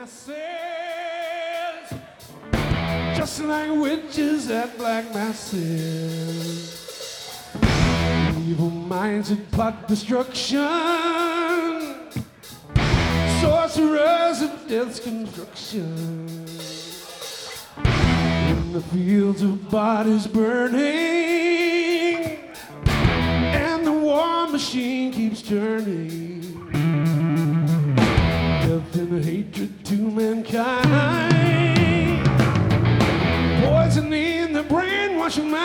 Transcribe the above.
masses, just like witches at black masses. Evil minds that plot destruction, sorcerers of death's construction. In the fields of bodies burning, and the war machine keeps turning. Death and hatred to mankind, poison in the brainwashing